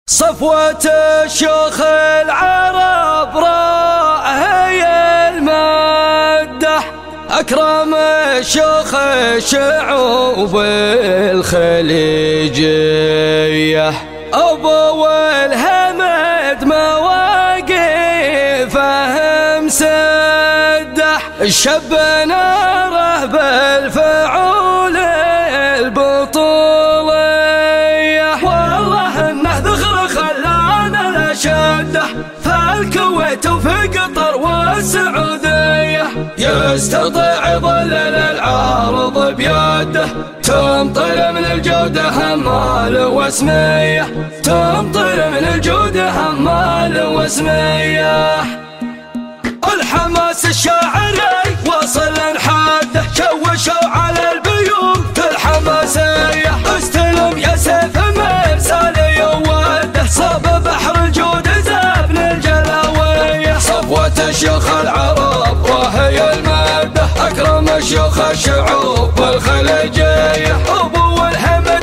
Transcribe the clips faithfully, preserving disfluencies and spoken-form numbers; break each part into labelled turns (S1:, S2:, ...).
S1: صفوة الشيوخ العرب راهي المدح، أكرم الشيوخ الشعوب الخليجية، أبو الهمد مواقفه مسدح، الشاب ناره بالفعول البطولية، والله انه ذخر خلانا لشده فالكويت وفي قطر والسعودية، يستطيع يظلل العارض بيده، تمطر من الجودة همال واسمية، تمطر من الجودة همال واسمية. الحماس الشاعري وصل لحده، شوشوا على البيوت الحماسية، استلم يا سيف مرسالي وده، صاب بحر الجود زابن الجلاوية، صفوة الشيوخ العرب وهي المادة، أكرم الشيوخ الشعوب الخليجية، أبو الهمد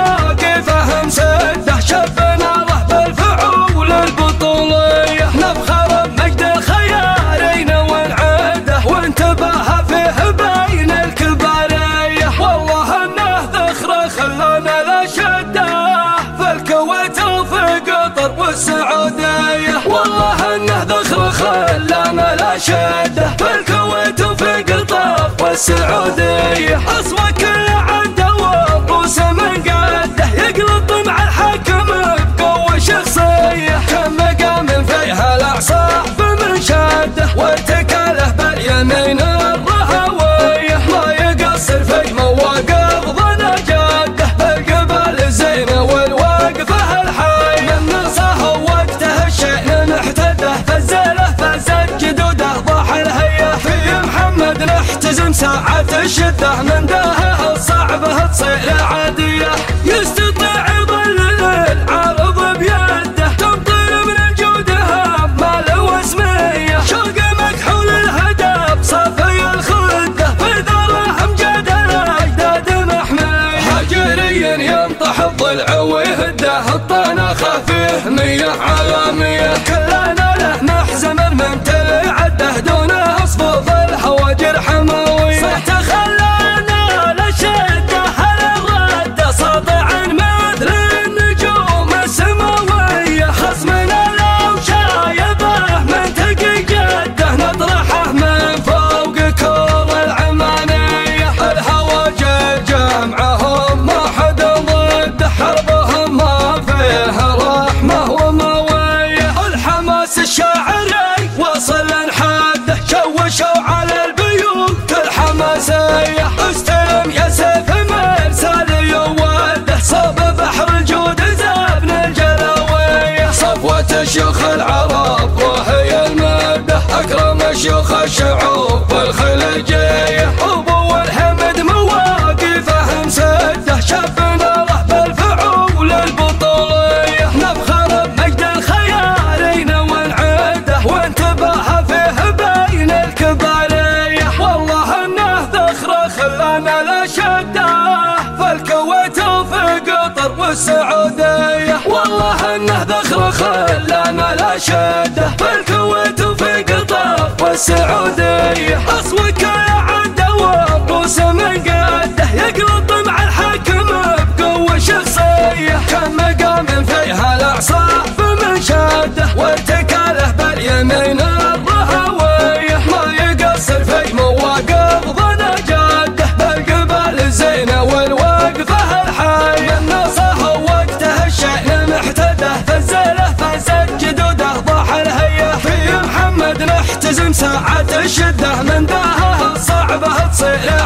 S1: مواقفه مسده، شاب ناره بالفعول البطولية، نفخر بمجد الخيارين ونعده، وانتباه فيه بين الكبارية، والله انه ذخره خلانا لا شده في الكويت وفي قطر والسعودية، والله انه ذخره خلانا لا شده في الكويت وفي قطر والسعودية، اصوى كل عده ورؤوس من قده، يقلط مع الحكم بقوة شخصية، كم مقام فيها الاعصاب من شده، وارتكاله باليمين الرهوية، ما يقصر في مواقف ظن جده، بالقبال الزينة والوقفة الحية، من نصه وقته الشأن محتده، فزله فزت جدوده ضاح الهية، في محمد نحتزم ساعة الشدة، من داهه الصعبة تصير عادية، يستطيع يظلل العرض بيده، تمطر من الجودة همال واسمية، شوق مكحول الهدف صافي الخدة، في ذرهم جد الأجداد محمية، هجريا ينطح الضلع ويهده، الطعنة خفيه مية على مية، كلنا له محزم الممتلئ عده، دونه اصفوف الحواجر حموية، صحته خلانا لشده الردة، ساطع مثل النجوم السماوية، خصمنا لو شايبه من تقي جده، نطرحه من فوق كور العمانية، الهواجر جمعهم ما حد ضده، حربهم ما فيها رحمة وموية، الحماس الشاعري وصل لحده، شوشوا على البيوت الحماسية، استلم يا سيف مرسالي وده، صاب بحر الجود زابن الجلاوية، صفوة الشيوخ العرب وهي المادة، أكرم الشيوخ الشعوب الخليجية، أبو الهمد مواقفه مسده، شاب ناره بالفعول البطولية، نفخر بمجد الخيارين ونعده، وانتباه فيه بين الكبارية، والله انه ذخره خلانا لا شده في الكويت وفي قطر والسعودية، والله انه ذخره خلانا لا شده في الكويت وفي قطر والسعودية، اصوى كل عده ورؤوس من قده، يقلط مع الحكم بقوة شخصية، كم مقام فيها الاعصاب من شده، وارتكاله باليمين الرهوية، ما يقصر في مواقف ظن جده، بالقبال الزينة والوقفة الحية، من نصه وقته الشأن محتده، فزله فزت جدوده ضاح الهية، في محمد نحتزم ساعة الشدة، من داهه الصعبة تصير